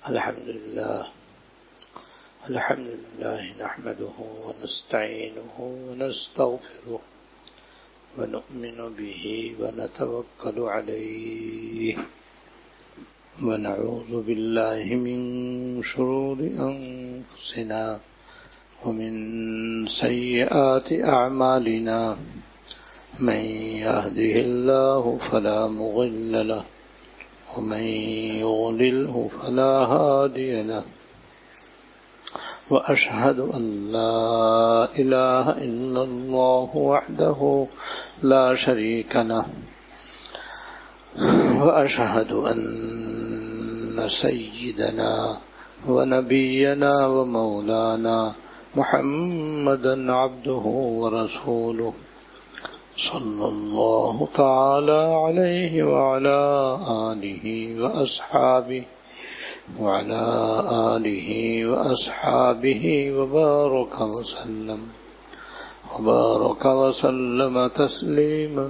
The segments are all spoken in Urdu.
الحمد لله نحمده ونستعينه ونستغفره ونؤمن به ونتوكل عليه ونعوذ بالله من شرور أنفسنا ومن سيئات أعمالنا من يهده الله فلا مضل له ومن يضلله فلا هادي له وأشهد أن لا إله إلا الله وحده لا شريك له وأشهد أن سيدنا ونبينا ومولانا محمدا عبده ورسوله صلى الله تعالى عليه وعلى آله وأصحابه وبارك وسلم تسليما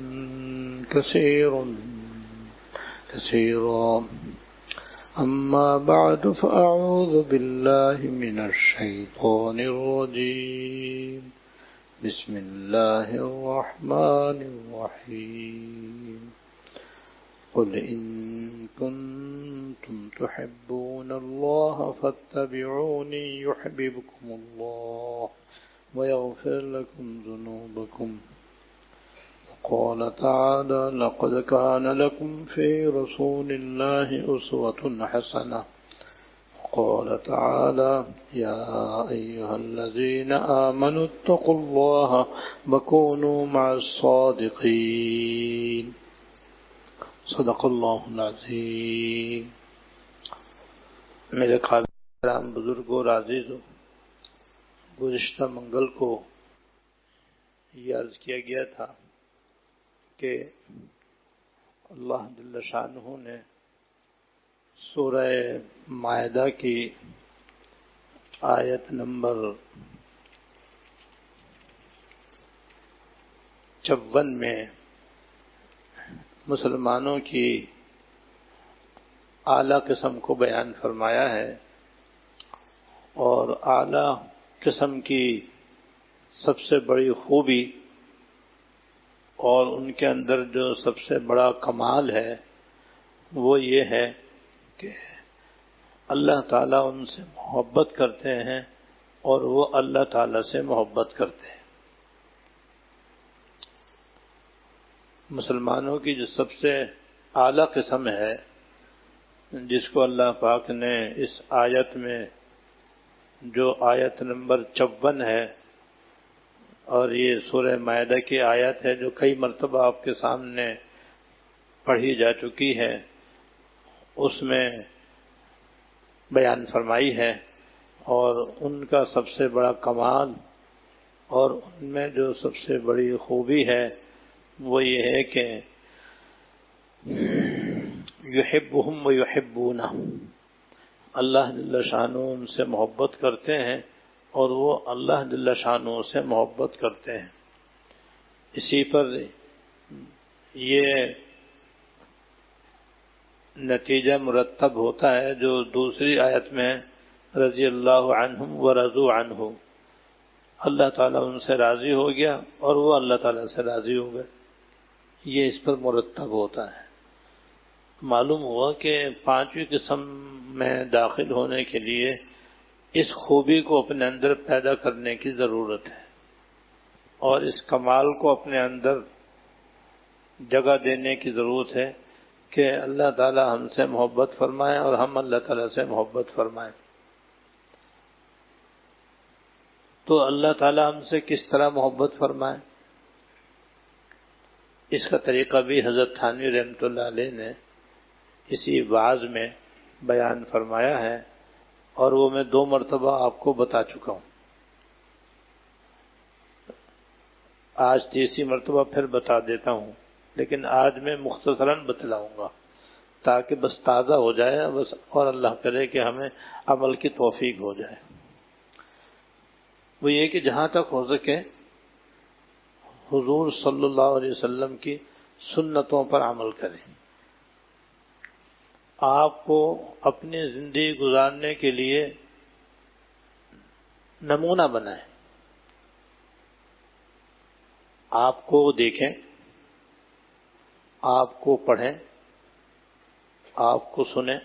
كثيرا أما بعد فأعوذ بالله من الشيطان الرجيم بسم الله الرحمن الرحيم قل إن كنتم تحبون الله فاتبعوني يحببكم الله ويغفر لكم ذنوبكم وقال تعالى لقد كان لكم في رسول الله أسوة حسنة قال تعالى يا أيها الذين آمنوا اتقوا الله وكونوا مع الصادقين صدق اللہ العظیم۔ میرے قابل احترام بزرگوں اور عزیزوں، گزشتہ منگل کو یہ عرض کیا گیا تھا کہ اللہ جل شانہ نے سورہ مائدہ کی آیت نمبر 54 میں مسلمانوں کی اعلیٰ قسم کو بیان فرمایا ہے، اور اعلیٰ قسم کی سب سے بڑی خوبی اور ان کے اندر جو سب سے بڑا کمال ہے وہ یہ ہے کہ اللہ تعالیٰ ان سے محبت کرتے ہیں اور وہ اللہ تعالیٰ سے محبت کرتے ہیں۔ مسلمانوں کی جو سب سے اعلیٰ قسم ہے، جس کو اللہ پاک نے اس آیت میں، جو آیت نمبر 54 ہے، اور یہ سورہ مائدہ کی آیت ہے جو کئی مرتبہ آپ کے سامنے پڑھی جا چکی ہے، اس میں بیان فرمائی ہے، اور ان کا سب سے بڑا کمال اور ان میں جو سب سے بڑی خوبی ہے وہ یہ ہے کہ یحبہم ویحبونہ، اللہ جل شانہ ان سے محبت کرتے ہیں اور وہ اللہ جل شانہ سے محبت کرتے ہیں۔ اسی پر یہ نتیجہ مرتب ہوتا ہے جو دوسری آیت میں رضی اللہ عنہم ورضوا عنہ، اللہ تعالیٰ ان سے راضی ہو گیا اور وہ اللہ تعالیٰ سے راضی ہو گئے، یہ اس پر مرتب ہوتا ہے۔ معلوم ہوا کہ پانچویں قسم میں داخل ہونے کے لیے اس خوبی کو اپنے اندر پیدا کرنے کی ضرورت ہے، اور اس کمال کو اپنے اندر جگہ دینے کی ضرورت ہے کہ اللہ تعالیٰ ہم سے محبت فرمائے اور ہم اللہ تعالیٰ سے محبت فرمائیں۔ تو اللہ تعالیٰ ہم سے کس طرح محبت فرمائے، اس کا طریقہ بھی حضرت تھانوی رحمۃ اللہ علیہ نے اسی وعظ میں بیان فرمایا ہے، اور وہ میں 2 مرتبہ آپ کو بتا چکا ہوں، آج تیسری مرتبہ پھر بتا دیتا ہوں، لیکن آج میں مختصراً بتلاؤں گا تاکہ بس تازہ ہو جائے بس، اور اللہ کرے کہ ہمیں عمل کی توفیق ہو جائے۔ وہ یہ کہ جہاں تک ہو سکے حضور صلی اللہ علیہ وسلم کی سنتوں پر عمل کریں، آپ کو اپنی زندگی گزارنے کے لیے نمونہ بنائیں. آپ کو دیکھیں، آپ کو پڑھیں، آپ کو سنیں،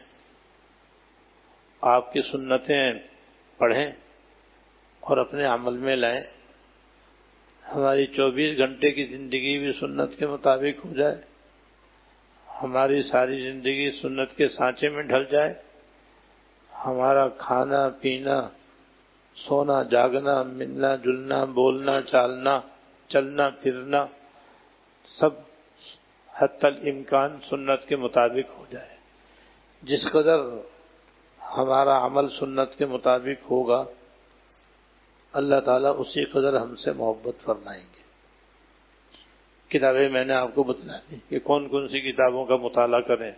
آپ کی سنتیں پڑھیں اور اپنے عمل میں لائیں. ہماری 24 گھنٹے کی زندگی بھی سنت کے مطابق ہو جائے، ہماری ساری زندگی سنت کے سانچے میں ڈھل جائے، ہمارا کھانا پینا، سونا جاگنا، ملنا جلنا، بولنا چالنا، چلنا پھرنا سب حتی الامکان سنت کے مطابق ہو جائے. جس قدر ہمارا عمل سنت کے مطابق ہوگا اللہ تعالیٰ اسی قدر ہم سے محبت فرمائیں گے. کتابیں میں نے آپ کو بتلا دی کہ کون کون سی کتابوں کا مطالعہ کریں.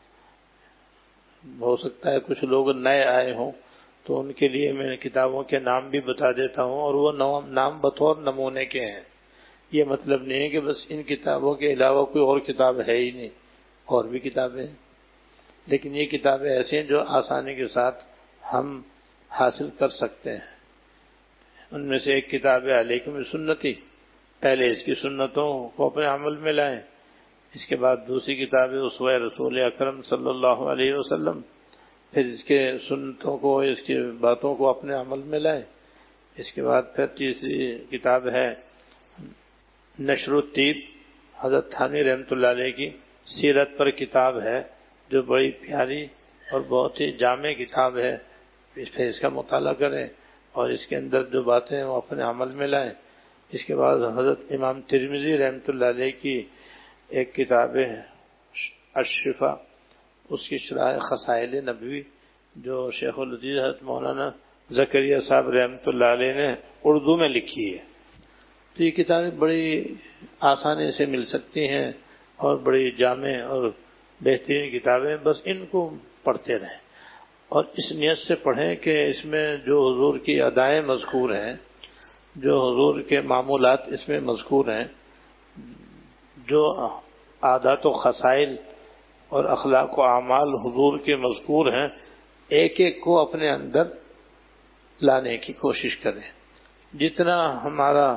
ہو سکتا ہے کچھ لوگ نئے آئے ہوں تو ان کے لیے میں کتابوں کے نام بھی بتا دیتا ہوں، اور وہ نام بطور نمونے کے ہیں. یہ مطلب نہیں ہے کہ بس ان کتابوں کے علاوہ کوئی اور کتاب ہے ہی نہیں، اور بھی کتابیں ہیں، لیکن یہ کتابیں ایسی ہیں جو آسانی کے ساتھ ہم حاصل کر سکتے ہیں. ان میں سے ایک کتاب ہے علیکم بسنتی، پہلے اس کی سنتوں کو اپنے عمل میں لائیں. اس کے بعد دوسری کتاب ہے اسوہ رسول اکرم صلی اللہ علیہ وسلم، پھر اس کے سنتوں کو، اس کی باتوں کو اپنے عمل میں لائیں. اس کے بعد پھر تیسری کتاب ہے نشر الطیب، حضرت تھانوی رحمۃ اللہ علیہ کی سیرت پر کتاب ہے جو بڑی پیاری اور بہت ہی جامع کتاب ہے. اس کا مطالعہ کریں اور اس کے اندر جو باتیں ہیں وہ اپنے عمل میں لائیں. اس کے بعد حضرت امام ترمذی رحمۃ اللہ علیہ کی ایک کتاب ہے الشفا، اس کی شرح خصائل نبوی جو شیخ الحدیث حضرت مولانا زکریا صاحب رحمۃ اللہ علیہ نے اردو میں لکھی ہے. تو یہ کتابیں بڑی آسانی سے مل سکتی ہیں اور بڑی جامع اور بہترین کتابیں، بس ان کو پڑھتے رہیں اور اس نیت سے پڑھیں کہ اس میں جو حضور کی ادائیں مذکور ہیں، جو حضور کے معمولات اس میں مذکور ہیں، جو عادات و خصائل اور اخلاق و اعمال حضور کے مذکور ہیں، ایک ایک کو اپنے اندر لانے کی کوشش کریں. جتنا ہمارا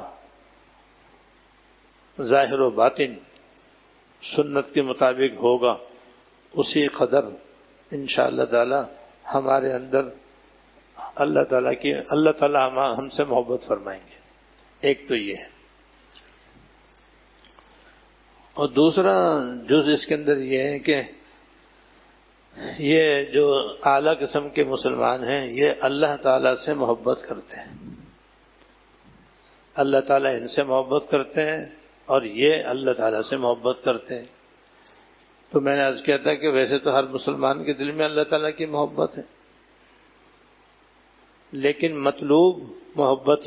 ظاہر و باطن سنت کے مطابق ہوگا اسی قدر انشاءاللہ تعالی ہمارے اندر اللہ تعالیٰ ہم سے محبت فرمائیں گے. ایک تو یہ ہے، اور دوسرا جز اس کے اندر یہ ہے کہ یہ جو اعلیٰ قسم کے مسلمان ہیں یہ اللہ تعالیٰ سے محبت کرتے ہیں، اللہ تعالیٰ ان سے محبت کرتے ہیں اور یہ اللہ تعالیٰ سے محبت کرتے ہیں. تو میں نے عرض کیا تھا کہ ویسے تو ہر مسلمان کے دل میں اللہ تعالیٰ کی محبت ہے، لیکن مطلوب محبت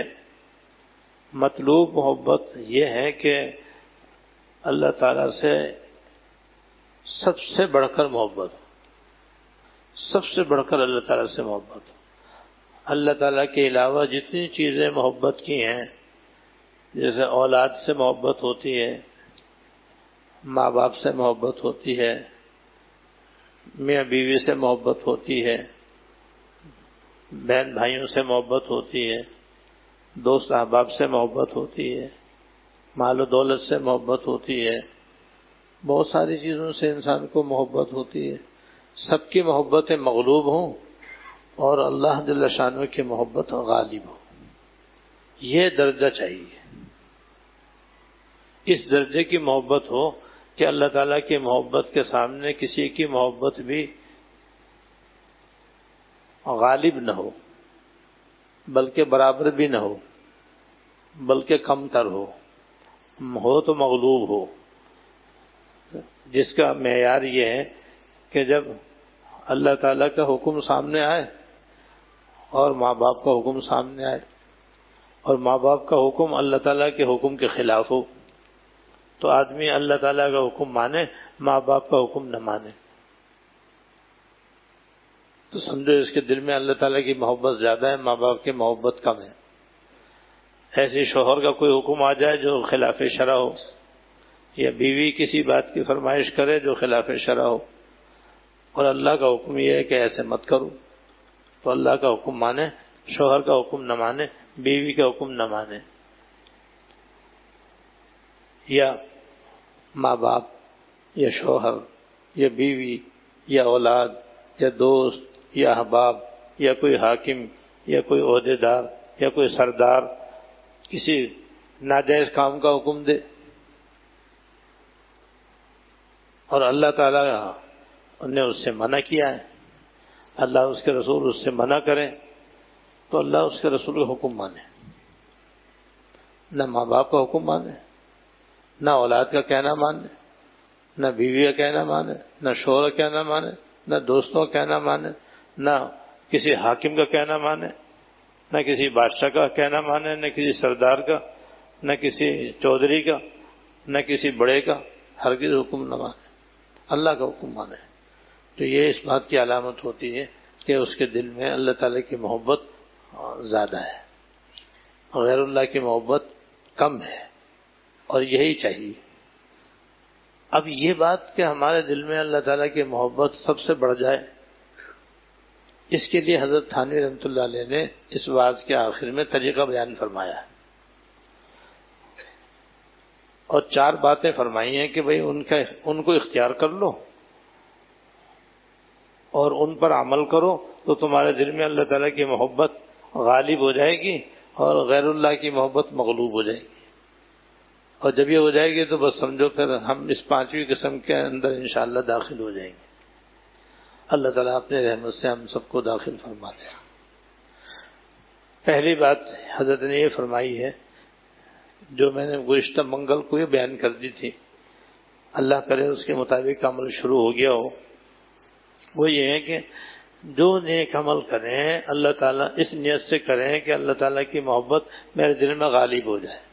یہ ہے کہ اللہ تعالیٰ سے سب سے بڑھ کر محبت ہو، سب سے بڑھ کر اللہ تعالیٰ سے محبت ہو. اللہ تعالیٰ کے علاوہ جتنی چیزیں محبت کی ہیں، جیسے اولاد سے محبت ہوتی ہے، ماں باپ سے محبت ہوتی ہے، میاں بیوی سے محبت ہوتی ہے، بہن بھائیوں سے محبت ہوتی ہے، دوست احباب سے محبت ہوتی ہے، مال و دولت سے محبت ہوتی ہے، بہت ساری چیزوں سے انسان کو محبت ہوتی ہے. سب کی محبتیں مغلوب ہوں اور اللہ جل شانہ کی محبت غالب ہو، یہ درجہ چاہیے. اس درجے کی محبت ہو کہ اللہ تعالیٰ کی محبت کے سامنے کسی کی محبت بھی غالب نہ ہو، بلکہ برابر بھی نہ ہو، بلکہ کم تر ہو تو مغلوب ہو. جس کا معیار یہ ہے کہ جب اللہ تعالیٰ کا حکم سامنے آئے اور ماں باپ کا حکم سامنے آئے اور ماں باپ کا حکم اللہ تعالیٰ کے حکم کے خلاف ہو تو آدمی اللہ تعالیٰ کا حکم مانے، ماں باپ کا حکم نہ مانے، تو سمجھو اس کے دل میں اللہ تعالیٰ کی محبت زیادہ ہے، ماں باپ کی محبت کم ہے. ایسے شوہر کا کوئی حکم آ جائے جو خلاف شرع ہو، یا بیوی کسی بات کی فرمائش کرے جو خلاف شرع ہو، اور اللہ کا حکم یہ ہے کہ ایسے مت کرو، تو اللہ کا حکم مانے، شوہر کا حکم نہ مانے، بیوی کا حکم نہ مانے، یا ماں باپ یا شوہر یا بیوی یا اولاد یا دوست یا احباب یا کوئی حاکم یا کوئی عہدے دار یا کوئی سردار کسی ناجائز کام کا حکم دے اور اللہ تعالیٰ نے اس سے منع کیا ہے، اللہ اس کے رسول اس سے منع کریں، تو اللہ اس کے رسول کا حکم مانے، نہ ماں باپ کا حکم مانے، نہ اولاد کا کہنا مانے، نہ بیوی کا کہنا مانے، نہ شوہر کا کہنا مانے، نہ دوستوں کا کہنا مانے، نہ کسی حاکم کا کہنا مانے، نہ کسی بادشاہ کا کہنا مانے، نہ کسی سردار کا، نہ کسی چودھری کا، نہ کسی بڑے کا، ہرگز حکم نہ مانے، اللہ کا حکم مانے۔ تو یہ اس بات کی علامت ہوتی ہے کہ اس کے دل میں اللہ تعالیٰ کی محبت زیادہ ہے، غیر اللہ کی محبت کم ہے، اور یہی چاہیے۔ اب یہ بات کہ ہمارے دل میں اللہ تعالیٰ کی محبت سب سے بڑھ جائے، اس کے لیے حضرت تھانوی رحمۃ اللہ علیہ نے اس واعظ کے آخر میں طریقہ بیان فرمایا ہے، اور 4 باتیں فرمائی ہیں کہ بھئی ان کو اختیار کر لو اور ان پر عمل کرو تو تمہارے دل میں اللہ تعالیٰ کی محبت غالب ہو جائے گی اور غیر اللہ کی محبت مغلوب ہو جائے گی، اور جب یہ ہو جائے گی تو بس سمجھو پھر ہم اس 5ویں قسم کے اندر انشاءاللہ داخل ہو جائیں گے۔ اللہ تعالیٰ اپنے رحمت سے ہم سب کو داخل فرما دے۔ پہلی بات حضرت نے یہ فرمائی ہے جو میں نے گزشتہ منگل کو یہ بیان کر دی تھی، اللہ کرے اس کے مطابق عمل شروع ہو گیا ہو، وہ یہ ہے کہ جو نیک عمل کریں اللہ تعالیٰ اس نیت سے کریں کہ اللہ تعالیٰ کی محبت میرے دل میں غالب ہو جائے۔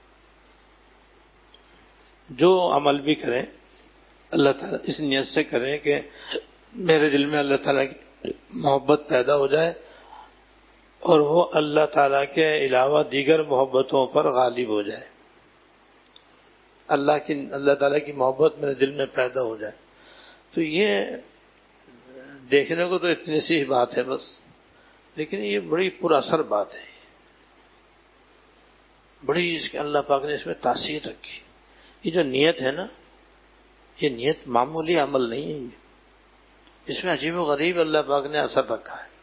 جو عمل بھی کریں اللہ تعالیٰ اس نیت سے کریں کہ میرے دل میں اللہ تعالیٰ کی محبت پیدا ہو جائے اور وہ اللہ تعالیٰ کے علاوہ دیگر محبتوں پر غالب ہو جائے، اللہ تعالیٰ کی محبت میرے دل میں پیدا ہو جائے۔ تو یہ دیکھنے کو تو اتنی سی بات ہے بس، لیکن یہ بڑی پر اثر بات ہے، بڑی اس کے اللہ پاک نے اس میں تاثیر رکھی۔ یہ جو نیت ہے نا، یہ نیت معمولی عمل نہیں ہے، اس میں عجیب و غریب اللہ پاک نے اثر رکھا ہے۔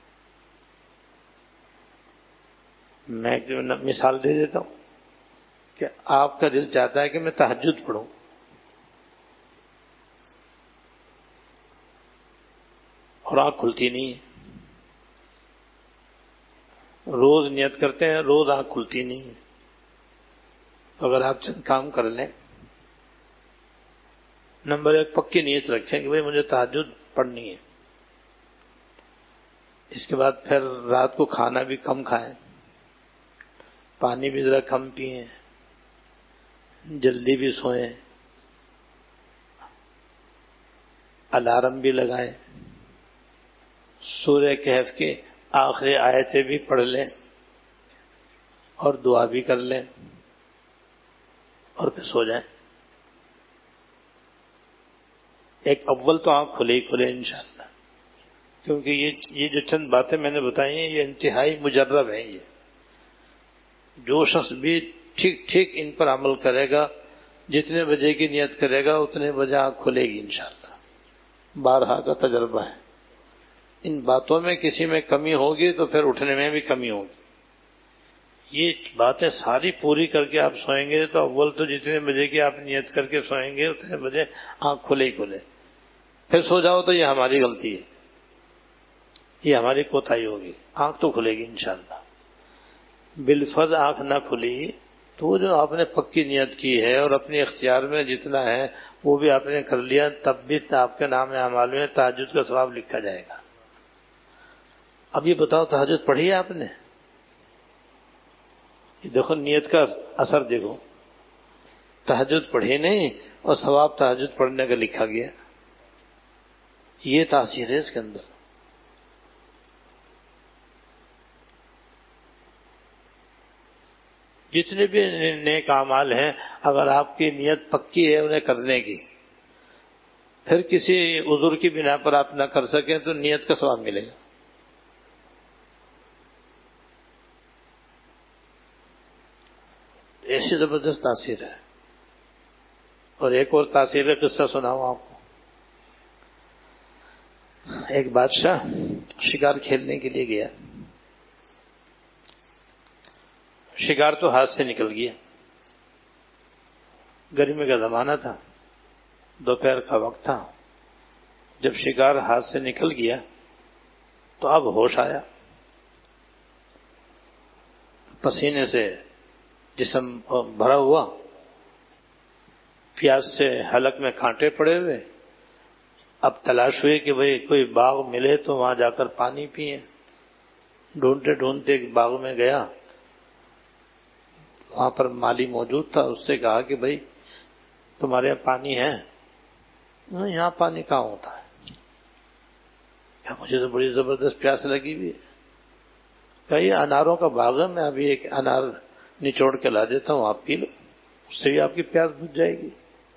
میں ایک مثال دے دیتا ہوں کہ آپ کا دل چاہتا ہے کہ میں تہجد پڑھوں، اور آنکھ کھلتی نہیں ہے، روز نیت کرتے ہیں، روز آنکھ کھلتی نہیں ہے، تو اگر آپ چند کام کر لیں، نمبر 1 پکی نیت رکھیں کہ بھئی مجھے تہجد پڑھنی ہے، اس کے بعد پھر رات کو کھانا بھی کم کھائیں، پانی بھی ذرا کم پئیں، جلدی بھی سوئیں، الارم بھی لگائیں، سورہ کہف کی آخری آیتیں بھی پڑھ لیں اور دعا بھی کر لیں اور پھر سو جائیں۔ ایک اول تو آنکھ کھلے ہی کھلے انشاءاللہ، کیونکہ یہ جو چند باتیں میں نے بتائی ہیں یہ انتہائی مجرب ہیں۔ یہ جو شخص بھی ٹھیک ٹھیک ان پر عمل کرے گا، جتنے بجے کی نیت کرے گا اتنے بجے آنکھ کھلے گی انشاءاللہ، بارہا کا تجربہ ہے۔ ان باتوں میں کسی میں کمی ہوگی تو پھر اٹھنے میں بھی کمی ہوگی۔ یہ باتیں ساری پوری کر کے آپ سوئیں گے تو اول تو جتنے بجے کی آپ نیت کر کے سوئیں گے اتنے بجے آنکھ کھلے ہی کھلے، پھر سو جاؤ تو یہ ہماری غلطی ہے، یہ ہماری کوتاہی ہوگی۔ آنکھ تو کھلے گی انشاءاللہ۔ بالفرض آنکھ نہ کھلی تو جو آپ نے پکی نیت کی ہے اور اپنے اختیار میں جتنا ہے وہ بھی آپ نے کر لیا، تب بھی آپ کے نام اعمال میں تہجد کا ثواب لکھا جائے گا۔ اب یہ بتاؤ تہجد پڑھی ہے آپ نے؟ یہ دیکھو نیت کا اثر دیکھو، تہجد پڑھی نہیں اور ثواب تہجد پڑھنے کا لکھا گیا، یہ تاثیر ہے اس کے اندر۔ جتنے بھی نیک اعمال ہیں اگر آپ کی نیت پکی ہے انہیں کرنے کی پھر کسی عذر کی بنا پر آپ نہ کر سکیں تو نیت کا ثواب ملے گا. ایسی زبردست تاثیر ہے. اور ایک اور تاثیر کا قصہ سناؤں آپ کو. ایک بادشاہ شکار کھیلنے کے لیے گیا. شکار تو ہاتھ سے نکل گیا. گرمی کا زمانہ تھا، دوپہر کا وقت تھا. جب شکار ہاتھ سے نکل گیا تو اب ہوش آیا. پسینے سے جسم بھرا ہوا، پیاس سے حلق میں کانٹے پڑے ہوئے. اب تلاش ہوئی کہ بھئی کوئی باغ ملے تو وہاں جا کر پانی پیئیں. ڈھونڈتے ڈھونڈتے ایک باغ میں گیا. وہاں پر مالی موجود تھا. اس سے کہا کہ بھئی تمہارے یہاں پانی ہے؟ یہاں پانی کہاں ہوتا ہے؟ کیا مجھے تو بڑی زبردست پیاس لگی ہوئی ہے. کہا یہ اناروں کا باغ ہے، میں ابھی ایک انار نچوڑ کے لا دیتا ہوں، آپ پی لو، اس سے بھی آپ کی پیاس بجھ جائے گی.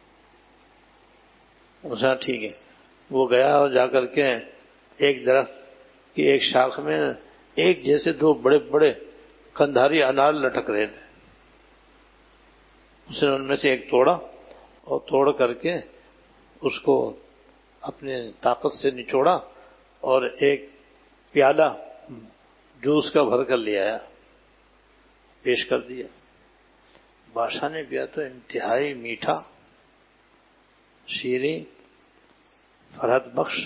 اسا ٹھیک ہے. وہ گیا اور جا کر کے ایک درخت کی ایک شاخ میں ایک جیسے دو بڑے بڑے کندھاری انار لٹک رہے تھے. اس نے ان میں سے ایک توڑا اور توڑ کر کے اس کو اپنے طاقت سے نچوڑا اور ایک پیالہ جوس کا بھر کر لے آیا، پیش کر دیا. بادشاہ نے پیا تو انتہائی میٹھا، شیریں، فرحت بخش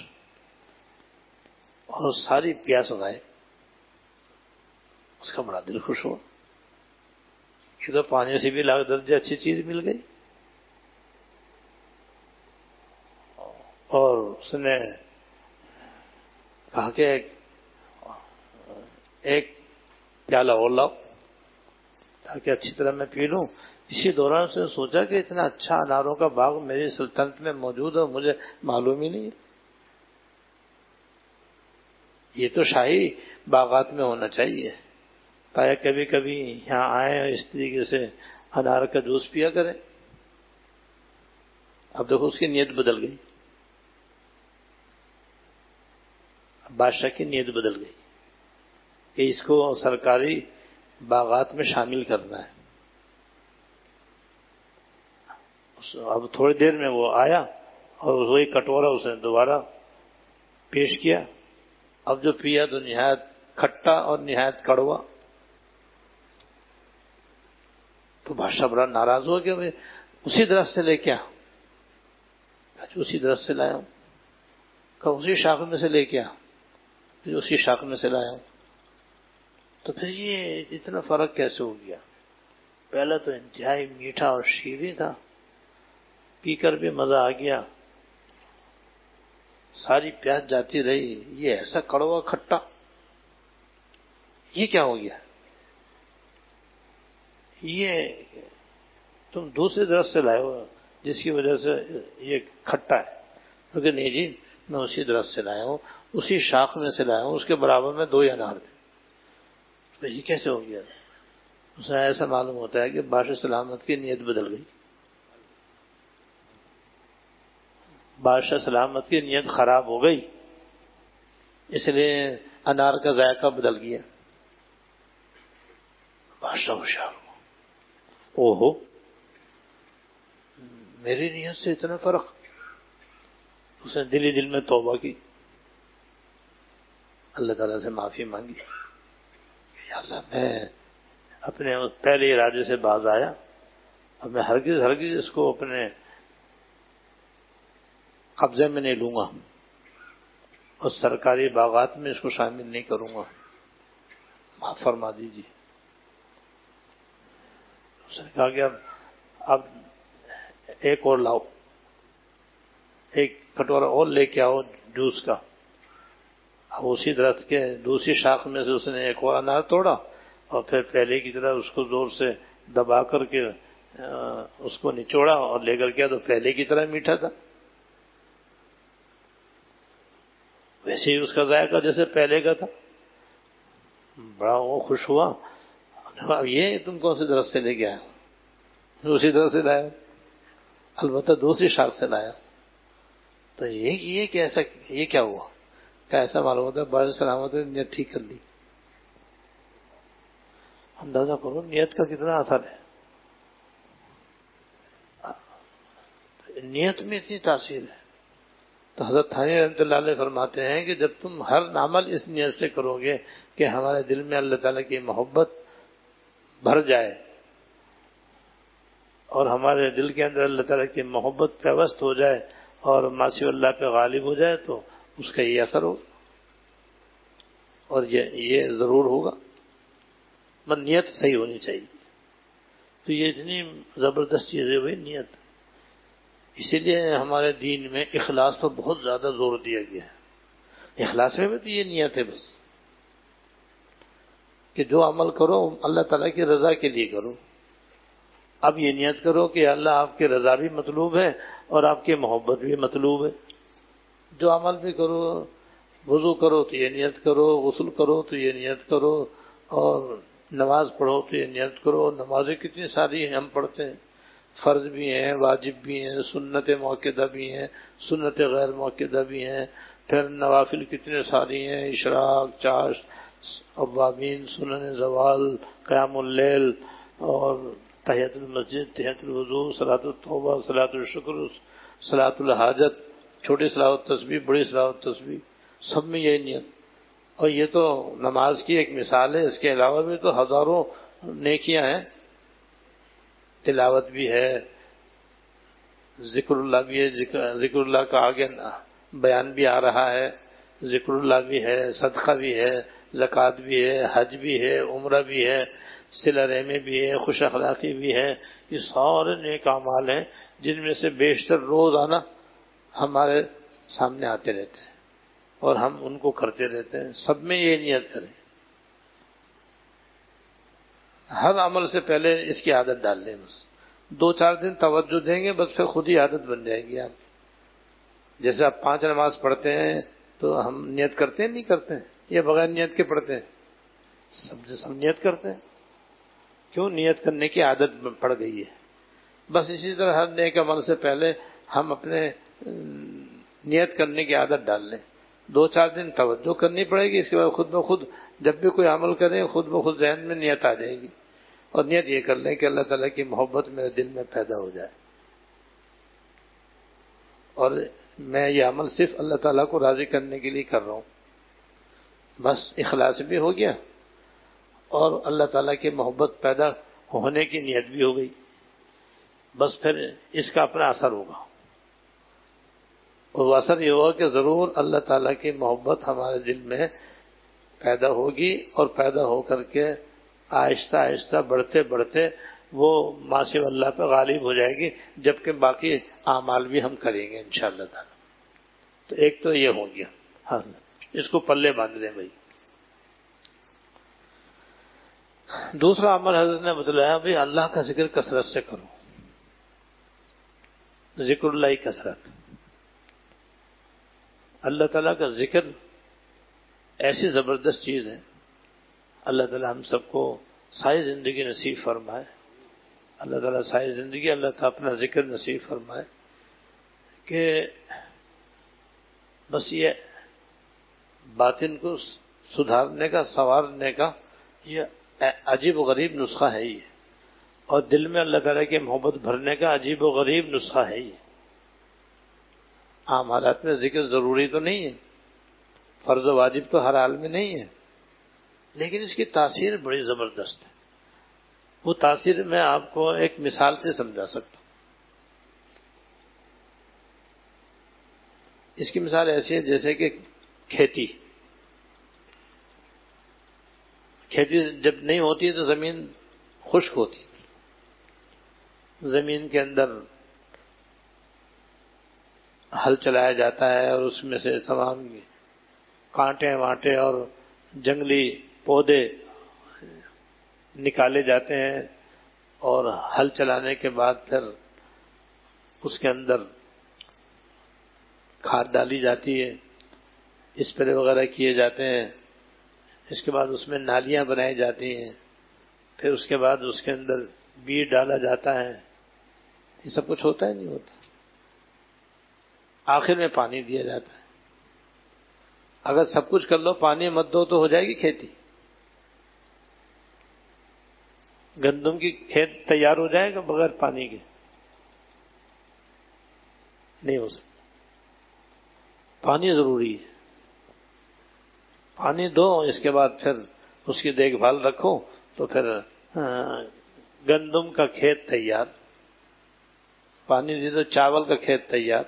اور ساری پیاس غائب. اس کا بڑا دل خوش ہوا. یہ تو پانی سے بھی لاکھ درجے اچھی چیز مل گئی. اور اس نے کہا کہ ایک پیالہ اور لاؤ تاکہ اچھی طرح میں پی لوں. اسی دوران اس نے سوچا کہ اتنا اچھا اناروں کا باغ میری سلطنت میں موجود ہے، مجھے معلوم ہی نہیں. یہ تو شاہی باغات میں ہونا چاہیے تاکہ کبھی کبھی یہاں آئیں اور اس طریقے سے انار کا جوس پیا کریں. اب دیکھو اس کی نیت بدل گئی. بادشاہ کی نیت بدل گئی کہ اس کو سرکاری باغات میں شامل کرنا ہے. اب تھوڑی دیر میں وہ آیا اور وہی کٹورا اس نے دوبارہ پیش کیا. اب جو پیا تو نہایت کھٹا اور نہایت کڑوا. تو بادشاہ بڑا ناراض ہو گیا. اسی درخت سے لے کے آ. اسی درخت سے لایا ہوں. کہ اسی شاخ میں سے لے کے آ. اسی شاخ میں سے لایا ہوں. تو پھر یہ اتنا فرق کیسے ہو گیا؟ پہلا تو انتہائی میٹھا اور شیریں تھا، پی کر بھی مزہ آ گیا، ساری پیاس جاتی رہی. یہ ایسا کڑوا کھٹا، یہ کیا ہو گیا؟ یہ تم دوسرے درخت سے لائے ہو جس کی وجہ سے یہ کھٹا ہے. کیونکہ نہیں جی، میں اسی درخت سے لایا ہوں، اسی شاخ میں سے لایا ہوں، اس کے برابر میں 2 انار تھے. تو یہ کیسے ہو گیا؟ اسے ایسا معلوم ہوتا ہے کہ بادشاہ سلامت کی نیت بدل گئی. بادشاہ سلامت کی نیت خراب ہو گئی، اس لیے انار کا ذائقہ بدل گیا. بادشاہ ہوشیار ہوا. اوہو، میری نیت سے اتنا فرق. اس نے دل ہی دل میں توبہ کی، اللہ تعالیٰ سے معافی مانگی. یا اللہ، میں اپنے پہلے ارادے سے باز آیا، اب میں ہرگز اس کو اپنے قبضے میں نہیں لوں گا اور سرکاری باغات میں اس کو شامل نہیں کروں گا، معاف فرما دیجیے. اس نے کہا کہ اب ایک اور لاؤ، ایک کٹورا اور لے کے آؤ جوس کا. اب اسی درخت کے دوسری شاخ میں سے اس نے ایک اور انار توڑا اور پھر پہلے کی طرح اس کو زور سے دبا کر کے اس کو نچوڑا اور لے کر گیا تو پہلے کی طرح میٹھا تھا. ویسے ہی اس کا ذائقہ جیسے پہلے کا تھا. بڑا وہ خوش ہوا. اب یہ تم کون سے درخت سے لے کے آیا؟ دوسری طرف سے لایا، البتہ دوسری شاخ سے لایا. تو یہ کیسا، یہ کیا ہوا؟ ایسا معلوم ہوتا ہے بار سلامت نیت ٹھیک کر لی. اندازہ کرو نیت کا کتنا اثر ہے. نیت میں اتنی تاثیر ہے. تو حضرت تھانوی رحمۃ اللہ علیہ فرماتے ہیں کہ جب تم ہر عمل اس نیت سے کرو گے کہ ہمارے دل میں اللہ تعالیٰ کی محبت بھر جائے اور ہمارے دل کے اندر اللہ تعالیٰ کی محبت پیوست ہو جائے اور معصیت اللہ پہ غالب ہو جائے، تو اس کا یہ اثر ہوگا اور یہ ضرور ہوگا. من نیت صحیح ہونی چاہیے. تو یہ اتنی زبردست چیز ہے ہوئی نیت. اسی لیے ہمارے دین میں اخلاص پر بہت زیادہ زور دیا گیا ہے. اخلاص میں بھی تو یہ نیت ہے بس، کہ جو عمل کرو اللہ تعالیٰ کی رضا کے لیے کرو. اب یہ نیت کرو کہ اللہ آپ کی رضا بھی مطلوب ہے اور آپ کی محبت بھی مطلوب ہے. جو عمل بھی کرو، وضو کرو تو یہ نیت کرو، غسل کرو تو یہ نیت کرو، اور نماز پڑھو تو یہ نیت کرو. نمازیں کتنی ساری ہیں ہم پڑھتے ہیں، فرض بھی ہیں، واجب بھی ہیں، سنت موقدہ بھی ہیں، سنت غیر موقدہ بھی ہیں. پھر نوافل کتنے ساری ہیں، اشراق، چاشت، اوابین، سنن زوال، قیام اللیل، اور تحیۃ المسجد، تحیۃ الوضو، صلاۃ التوبہ، صلاۃ الشکر، صلاۃ الحاجت، چھوٹی صلاۃ التسبیح، بڑی صلاۃ التسبیح، سب میں یہی نیت. اور یہ تو نماز کی ایک مثال ہے. اس کے علاوہ بھی تو ہزاروں نیکیاں ہیں. تلاوت بھی ہے، ذکر اللہ بھی ہے، ذکر اللہ کا آگے بیان بھی آ رہا ہے، ذکر اللہ بھی ہے، صدقہ بھی ہے، زکوٰۃ بھی ہے، حج بھی ہے، عمرہ بھی ہے، صلہ رحمی بھی ہے، خوش اخلاقی بھی ہے. یہ سارے نیک اعمال ہیں جن میں سے بیشتر روزانہ ہمارے سامنے آتے رہتے ہیں اور ہم ان کو کرتے رہتے ہیں. سب میں یہ نیت کریں. ہر عمل سے پہلے اس کی عادت ڈال لیں. بس 2-4 دن توجہ دیں گے، بس پھر خود ہی عادت بن جائے گی آپ. جیسے آپ 5 نماز پڑھتے ہیں تو ہم نیت کرتے ہیں نہیں کرتے ہیں، یا بغیر نیت کے پڑھتے ہیں؟ سب نیت کرتے ہیں. کیوں؟ نیت کرنے کی عادت پڑ گئی ہے. بس اسی طرح ہر نیک عمل سے پہلے ہم اپنے نیت کرنے کی عادت ڈال لیں. 2-4 دن توجہ کرنی پڑے گی، اس کے بعد خود بخود جب بھی کوئی عمل کریں خود بخود ذہن میں نیت آ جائے گی. اور نیت یہ کر لیں کہ اللہ تعالیٰ کی محبت میرے دل میں پیدا ہو جائے اور میں یہ عمل صرف اللہ تعالیٰ کو راضی کرنے کے لیے کر رہا ہوں. بس اخلاص بھی ہو گیا اور اللہ تعالیٰ کی محبت پیدا ہونے کی نیت بھی ہو گئی. بس پھر اس کا اپنا اثر ہوگا، اور وہ اثر یہ ہوگا کہ ضرور اللہ تعالیٰ کی محبت ہمارے دل میں پیدا ہوگی، اور پیدا ہو کر کے آہستہ آہستہ بڑھتے بڑھتے وہ معصیت اللہ پہ غالب ہو جائے گی، جبکہ باقی اعمال بھی ہم کریں گے انشاءاللہ تعالیٰ. تو ایک تو یہ ہو گیا. ہاں، اس کو پلے باندھ لیں بھائی. دوسرا عمل حضرت نے بتلایا بھی اللہ کا ذکر کثرت سے کرو. ذکر اللہ کی کثرت. اللہ تعالیٰ کا ذکر ایسی زبردست چیز ہے. اللہ تعالیٰ ہم سب کو ساری زندگی نصیب فرمائے. اللہ تعالیٰ ساری زندگی اللہ تعالیٰ اپنا ذکر نصیب فرمائے کہ بس یہ باطن کو سدھارنے کا، سنوارنے کا یہ عجیب و غریب نسخہ ہے یہ، اور دل میں اللہ تعالیٰ کی محبت بھرنے کا عجیب و غریب نسخہ ہے یہ. عام حالات میں ذکر ضروری تو نہیں ہے، فرض و واجب تو ہر حال میں نہیں ہے، لیکن اس کی تاثیر بڑی زبردست ہے. وہ تاثیر میں آپ کو ایک مثال سے سمجھا سکتا ہوں. اس کی مثال ایسی ہے جیسے کہ کھیتی جب نہیں ہوتی تو زمین خشک ہوتی، زمین کے اندر ہل چلایا جاتا ہے اور اس میں سے تمام کانٹے وانٹے اور جنگلی پودے نکالے جاتے ہیں، اور ہل چلانے کے بعد پھر اس کے اندر کھاد ڈالی جاتی ہے، اسپرے وغیرہ کیے جاتے ہیں. اس کے بعد اس میں نالیاں بنائی جاتی ہیں، پھر اس کے بعد اس کے اندر بیج ڈالا جاتا ہے. یہ سب کچھ ہوتا ہے نہیں ہوتا؟ آخر میں پانی دیا جاتا ہے. اگر سب کچھ کر لو پانی مت دو تو ہو جائے گی کھیتی. گندم کی کھیت تیار ہو جائے گا بغیر پانی کے؟ نہیں ہو سکتا. پانی ضروری ہے. پانی دو، اس کے بعد پھر اس کی دیکھ بھال رکھو تو پھر گندم کا کھیت تیار. پانی دے دو چاول کا کھیت تیار.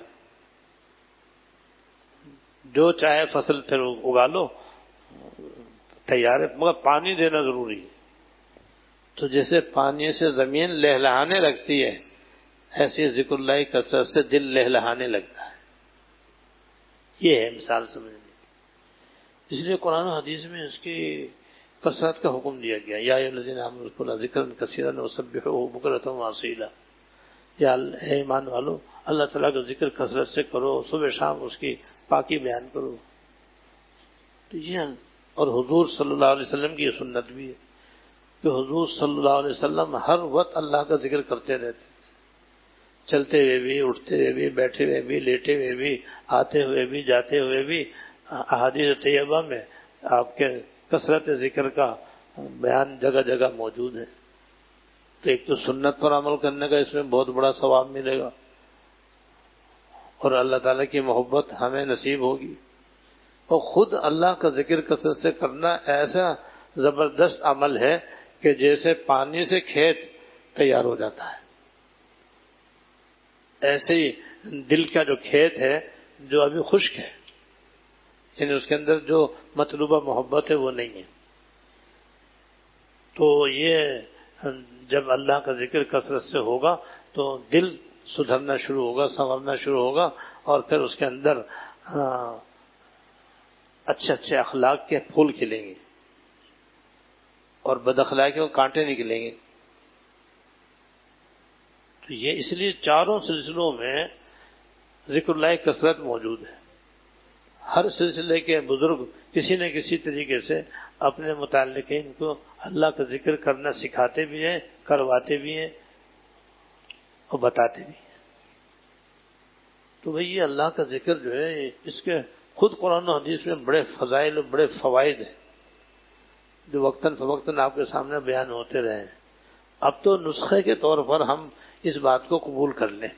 جو چاہے فصل پھر اگا لو، تیار ہے. مگر پانی دینا ضروری ہے. تو جیسے پانی سے زمین لہلہانے لگتی ہے، ایسے ذکر اللہ کی کثرت سے دل لہلہانے لگتا ہے. یہ ہے مثال سمجھنے. اس لیے قرآن و حدیث میں اس کی کثرت کا حکم دیا گیا. یا ایھا الذین آمنوا اذکروا ذکرا کثیرا وسبحوہ بکرۃ وأصیلا. یا اے ایمان والو، اللہ تعالیٰ کا ذکر کثرت سے کرو، صبح شام اس کی پاکی بیان کرو. تو یہ اور حضور صلی اللہ علیہ وسلم کی یہ سنت بھی ہے کہ حضور صلی اللہ علیہ وسلم ہر وقت اللہ کا ذکر کرتے رہتے، چلتے ہوئے بھی، اٹھتے ہوئے بھی، بیٹھے ہوئے بھی، لیٹے ہوئے بھی، آتے ہوئے بھی، جاتے ہوئے بھی. احادیث طیبہ میں آپ کے کثرت ذکر کا بیان جگہ جگہ موجود ہے. تو ایک تو سنت پر عمل کرنے کا اس میں بہت بڑا ثواب ملے گا، اور اللہ تعالیٰ کی محبت ہمیں نصیب ہوگی. اور خود اللہ کا ذکر کثرت سے کرنا ایسا زبردست عمل ہے کہ جیسے پانی سے کھیت تیار ہو جاتا ہے، ایسے ہی دل کا جو کھیت ہے جو ابھی خشک ہے، یعنی اس کے اندر جو مطلوبہ محبت ہے وہ نہیں ہے. تو یہ جب اللہ کا ذکر کثرت سے ہوگا تو دل سدھرنا شروع ہوگا، سنورنا شروع ہوگا، اور پھر اس کے اندر اچھے اچھے اخلاق کے پھول کھلیں گے اور بد اخلاقی کے کانٹے نکلیں گے. تو یہ اس لیے چاروں سلسلوں میں ذکر اللہ کی کثرت موجود ہے. ہر سلسلے کے بزرگ کسی نہ کسی طریقے سے اپنے متعلقین کو اللہ کا ذکر کرنا سکھاتے بھی ہیں، کرواتے بھی ہیں اور بتاتے بھی ہیں. تو بھئی یہ اللہ کا ذکر جو ہے اس کے خود قرآن و حدیث میں بڑے فضائل اور بڑے فوائد ہیں جو وقتاً فوقتاً آپ کے سامنے بیان ہوتے رہے. اب تو نسخے کے طور پر ہم اس بات کو قبول کر لیں.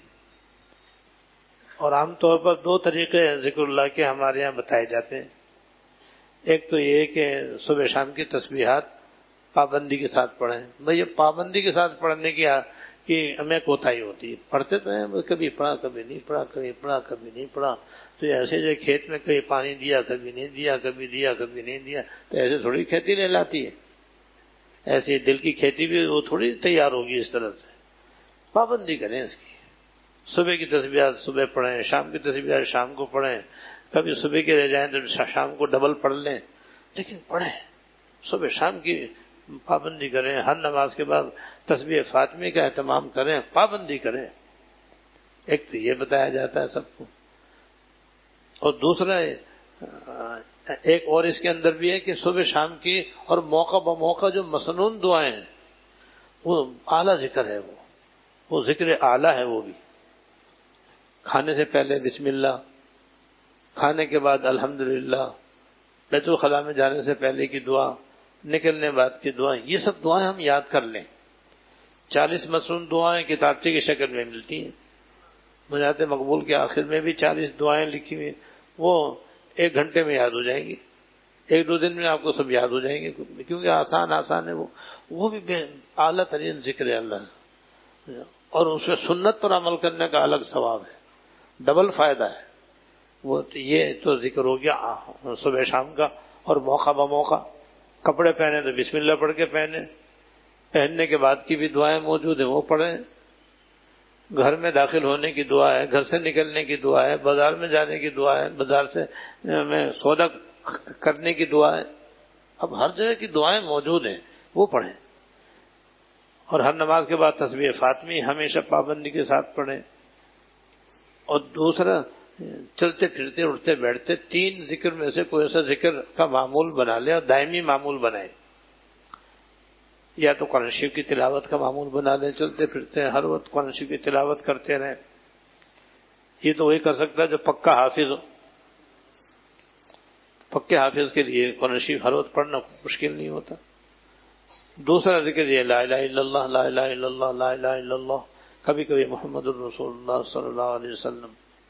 اور عام طور پر دو طریقے ذکر اللہ کے ہمارے یہاں بتائے جاتے ہیں. ایک تو یہ کہ صبح شام کی تسبیحات پابندی کے ساتھ پڑھیں. بھئی یہ پابندی کے ساتھ پڑھنے کی ہمیں کوتاہی ہوتی ہے. پڑھتے تو ہیں، کبھی پڑھا کبھی نہیں پڑھا، کبھی پڑھا کبھی نہیں پڑھا. تو ایسے جو کھیت میں کبھی پانی دیا کبھی نہیں دیا، کبھی دیا کبھی نہیں دیا، تو ایسے تھوڑی کھیتی لہلاتی ہے. ایسی دل کی کھیتی بھی وہ تھوڑی تیار ہوگی اس طرح سے. پابندی کریں اس کی. صبح کی تسبیحات صبح پڑھیں، شام کی تسبیحات شام کو پڑھیں. کبھی صبح کے رہ جائیں تو شام کو ڈبل پڑھ لیں، لیکن پڑھیں. صبح شام کی پابندی کریں. ہر نماز کے بعد تسبیح فاطمی کا اہتمام کریں، پابندی کریں. ایک تو یہ بتایا جاتا ہے سب کو. اور دوسرا ایک اور اس کے اندر بھی ہے کہ صبح شام کی اور موقع بموقع جو مسنون دعائیں ہیں وہ اعلیٰ ذکر ہے، وہ ذکر اعلیٰ ہے. وہ بھی کھانے سے پہلے بسم اللہ، کھانے کے بعد الحمدللہ، بیت الخلاء میں جانے سے پہلے کی دعا، نکلنے بعد کی دعائیں، یہ سب دعائیں ہم یاد کر لیں. 40 مسنون دعائیں کتابچے کی شکل میں ملتی ہیں. مناجات مقبول کے آخر میں بھی 40 دعائیں لکھی ہوئی، وہ 1 گھنٹے میں یاد ہو جائیں گی. 1-2 دن میں آپ کو سب یاد ہو جائیں گے، کیونکہ آسان ہے. وہ بھی اعلیٰ ترین ذکر ہے اللہ، اور اس میں سنت پر عمل کرنے کا الگ ثواب ہے، ڈبل فائدہ ہے. وہ یہ تو ذکر ہو گیا صبح شام کا. اور موقع بموقع کپڑے پہنے تو بسم اللہ پڑھ کے پہنے، پہننے کے بعد کی بھی دعائیں موجود ہیں وہ پڑھیں. گھر میں داخل ہونے کی دعا ہے، گھر سے نکلنے کی دعا ہے، بازار میں جانے کی دعا ہے، بازار سے میں سودا کرنے کی دعا ہے. اب ہر جگہ کی دعائیں موجود ہیں، وہ پڑھیں. اور ہر نماز کے بعد تسبیح فاطمی ہمیشہ پابندی کے ساتھ پڑھیں. اور دوسرا چلتے پھرتے اٹھتے بیٹھتے 3 ذکر میں سے کوئی ایسا ذکر کا معمول بنا لیں اور دائمی معمول بنائیں. یا تو قرآن شریف کی تلاوت کا معمول بنا لیں، چلتے پھرتے ہر وقت قرآن شریف کی تلاوت کرتے رہیں. یہ تو وہی کر سکتا ہے جو پکا حافظ ہو. پکے حافظ کے لیے قرآن شریف ہر وقت پڑھنا مشکل نہیں ہوتا. دوسرا ذکر یہ لا الہ الا اللہ، لا الہ الا اللہ، لا الہ الا اللہ، کبھی کبھی محمد الرسول اللہ صلی اللہ علیہ وسلم.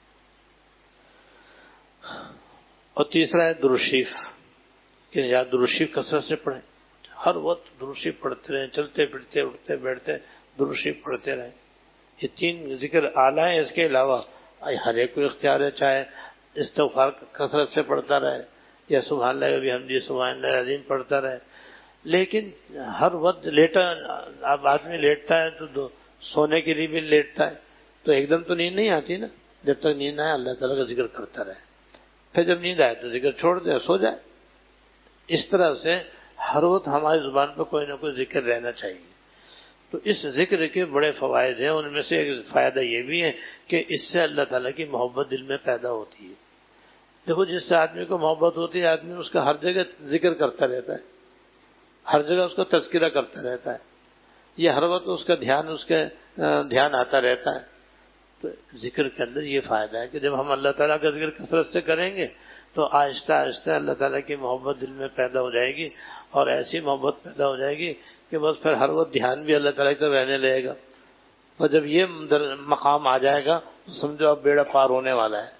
اور تیسرا ہے درود شریف، کہ یا درود شریف کثرت سے پڑھیں، ہر وقت درود شریف پڑھتے رہیں، چلتے پھرتے اٹھتے بیٹھتے درود شریف پڑھتے رہیں. یہ تین ذکر اعلیٰ ہیں. اس کے علاوہ ہر ایک کو اختیار ہے، چاہے استغفار کثرت سے پڑھتا رہے یا سبحان اللہ وبحمدہ سبحان اللہ العظیم پڑھتا رہے. لیکن ہر وقت لیٹا، اب آدمی لیٹتا ہے تو سونے کے لیے بھی لیٹتا ہے، تو ایک دم تو نیند نہیں آتی نا. جب تک نیند آئے اللہ تعالیٰ کا ذکر کرتا رہے، پھر جب نیند آئے تو ذکر چھوڑ دے، سو جائے. اس طرح سے ہر وقت ہماری زبان پہ کوئی نہ کوئی ذکر رہنا چاہیے. تو اس ذکر کے بڑے فوائد ہیں. ان میں سے ایک فائدہ یہ بھی ہے کہ اس سے اللہ تعالیٰ کی محبت دل میں پیدا ہوتی ہے. دیکھو جس سے آدمی کو محبت ہوتی ہے، آدمی اس کا ہر جگہ ذکر کرتا رہتا ہے، ہر جگہ اس کا تذکرہ کرتا رہتا ہے، یہ ہر وقت اس کا دھیان آتا رہتا ہے. تو ذکر کے اندر یہ فائدہ ہے کہ جب ہم اللہ تعالیٰ کا ذکر کثرت سے کریں گے تو آہستہ آہستہ اللہ تعالیٰ کی محبت دل میں پیدا ہو جائے گی، اور ایسی محبت پیدا ہو جائے گی کہ بس پھر ہر وقت دھیان بھی اللہ تعالیٰ کا رہنے لگے گا. اور جب یہ مقام آ جائے گا تو سمجھو اب بیڑا پار ہونے والا ہے،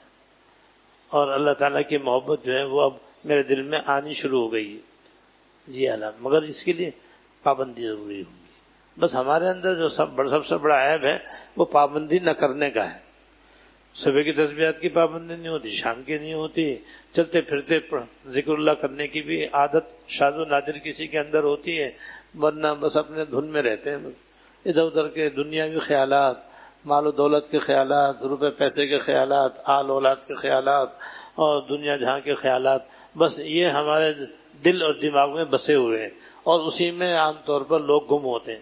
اور اللہ تعالیٰ کی محبت جو ہے وہ اب میرے دل میں آنی شروع ہو گئی ہے. یہ علامت، مگر اس کے لیے پابندی ضروری ہوگی. بس ہمارے اندر جو سب سے بڑا عیب ہے وہ پابندی نہ کرنے کا ہے. صبح کی تسبیحات کی پابندی نہیں ہوتی، شام کی نہیں ہوتی، چلتے پھرتے ذکر اللہ کرنے کی بھی عادت شاذ و نادر کسی کے اندر ہوتی ہے، ورنہ بس اپنے دھن میں رہتے ہیں. ادھر ادھر کے دنیاوی خیالات، مال و دولت کے خیالات، روپے پیسے کے خیالات، آل اولاد کے خیالات اور دنیا جہاں کے خیالات، بس یہ ہمارے دل اور دماغ میں بسے ہوئے ہیں، اور اسی میں عام طور پر لوگ گم ہوتے ہیں.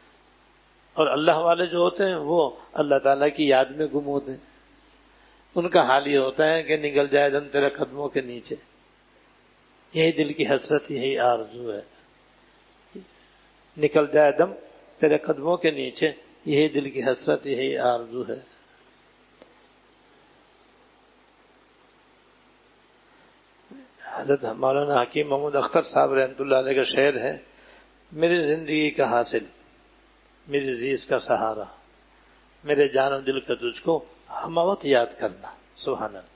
اور اللہ والے جو ہوتے ہیں وہ اللہ تعالیٰ کی یاد میں گم ہوتے ہیں. ان کا حال یہ ہوتا ہے کہ نکل جائے دم تیرے قدموں کے نیچے. یہی دل کی حسرت، یہی آرزو ہے، نکل جائے دم تیرے قدموں کے نیچے. یہی دل کی حسرت، یہی آرزو ہے. حضرت مولانا حکیم محمود اختر صاحب رحمۃ اللہ علیہ کا شعر ہے: میری زندگی کا حاصل، میری عزیز کا سہارا، میرے جان و دل کا تجھ کو ہم وقت یاد کرنا. سبحان اللہ.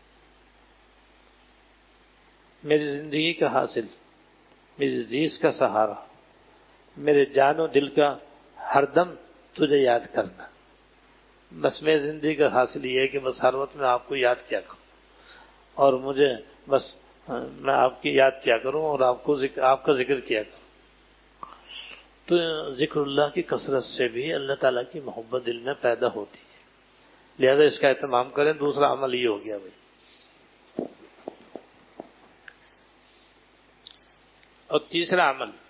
میری زندگی کا حاصل، میری عزیز کا سہارا، میرے جان و دل کا ہر دم تجھے یاد کرنا. بس میری زندگی کا حاصل یہ ہے کہ بس ہر وقت میں آپ کو یاد کیا کروں، اور مجھے بس میں آپ کی یاد کیا کروں اور آپ کا ذکر کیا کروں. تو ذکر اللہ کی کثرت سے بھی اللہ تعالیٰ کی محبت دل میں پیدا ہوتی ہے. لہذا اس کا اہتمام کریں. دوسرا عمل یہ ہو گیا بھائی. اور تیسرا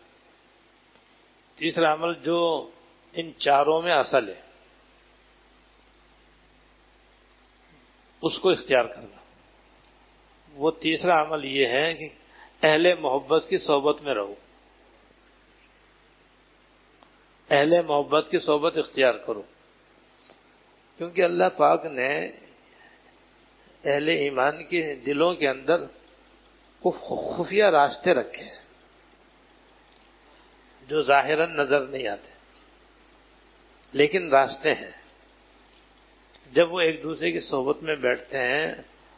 عمل جو ان چاروں میں اصل ہے، اس کو اختیار کرنا. وہ تیسرا عمل یہ ہے کہ اہل محبت کی صحبت میں رہو، اہل محبت کی صحبت اختیار کرو. کیونکہ اللہ پاک نے اہل ایمان کے دلوں کے اندر خفیہ راستے رکھے ہیں جو ظاہراً نظر نہیں آتے، لیکن راستے ہیں. جب وہ ایک دوسرے کی صحبت میں بیٹھتے ہیں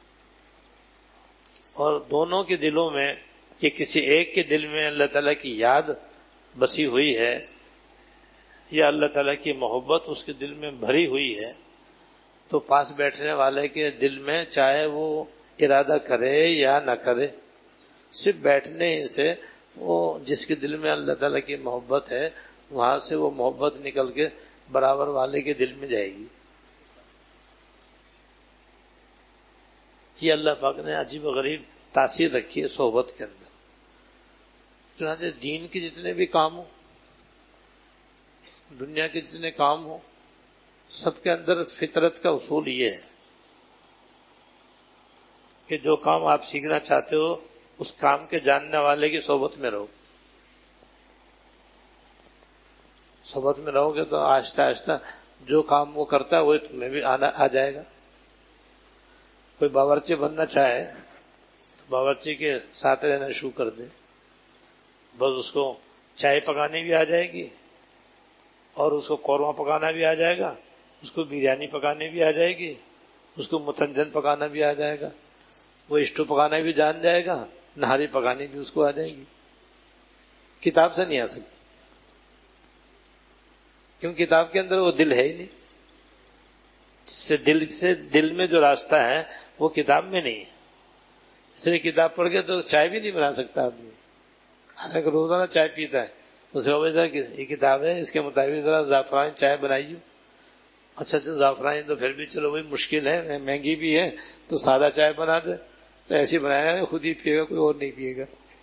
اور دونوں کے دلوں میں یا کسی ایک کے دل میں اللہ تعالیٰ کی یاد بسی ہوئی ہے یا اللہ تعالیٰ کی محبت اس کے دل میں بھری ہوئی ہے، تو پاس بیٹھنے والے کے دل میں چاہے وہ ارادہ کرے یا نہ کرے، صرف بیٹھنے سے وہ جس کے دل میں اللہ تعالیٰ کی محبت ہے وہاں سے وہ محبت نکل کے برابر والے کے دل میں جائے گی. یہ اللہ پاک نے عجیب و غریب تاثیر رکھی ہے صحبت کے اندر. چنانچہ دین کے جتنے بھی کام ہوں، دنیا کے جتنے کام ہوں، سب کے اندر فطرت کا اصول یہ ہے کہ جو کام آپ سیکھنا چاہتے ہو اس کام کے جاننے والے کی صحبت میں رہو. صحبت میں رہو گے تو آہستہ آہستہ جو کام وہ کرتا ہے وہی تمہیں بھی آ جائے گا. کوئی باورچی بننا چاہے تو باورچی کے ساتھ رہنا شروع کر دے، بس اس کو چائے پکانے بھی آ جائے گی، اور اس کو قورمہ پکانا بھی آ جائے گا، اس کو بریانی پکانے بھی آ جائے گی، اس کو متنجن پکانا بھی آ جائے گا، وہ اسٹو پکانا بھی جان جائے گا، نہاری پکانی بھی اس کو آ جائے گی۔ کتاب سے نہیں آ سکتی، کیوں کتاب کے اندر وہ دل ہے ہی نہیں، سے دل میں جو راستہ ہے وہ کتاب میں نہیں ہے، اس لیے کتاب پڑھ کے تو چائے بھی نہیں بنا سکتا آدمی، حالانکہ روزانہ چائے پیتا ہے، اسے وجہ کہ یہ کتاب ہے، اس کے مطابق ذرا زعفران چائے بنائیے۔ اچھا زعفران تو پھر بھی چلو وہی مشکل ہے، مہنگی بھی ہے، تو سادہ چائے بنا دے، تو ایسی بنایا خود ہی پیے گا، کوئی اور نہیں پیے گا۔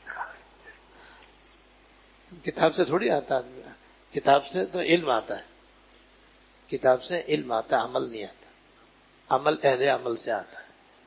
کتاب سے تھوڑی آتا آدمی، کتاب سے تو علم آتا ہے، کتاب سے علم آتا ہے، عمل نہیں آتا، عمل اہل عمل سے آتا ہے۔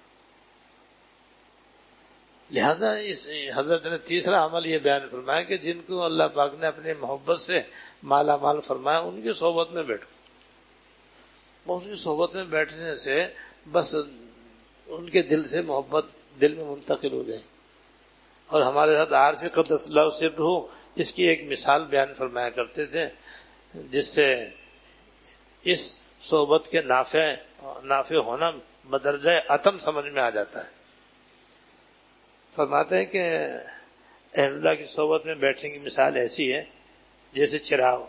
لہذا اس حضرت نے تیسرا عمل یہ بیان فرمایا کہ جن کو اللہ پاک نے اپنے محبت سے مالا مال فرمایا، ان کی صحبت میں بیٹھو، اس کی صحبت میں بیٹھنے سے بس ان کے دل سے محبت دل میں منتقل ہو جائے۔ اور ہمارے ساتھ عارف قدس اللہ سرہ اس کی ایک مثال بیان فرمایا کرتے تھے، جس سے اس صحبت کے نافع ہونا بدرجہ اتم سمجھ میں آ جاتا ہے۔ فرماتے ہیں کہ اہل اللہ کی صحبت میں بیٹھنے کی مثال ایسی ہے جیسے چراغ۔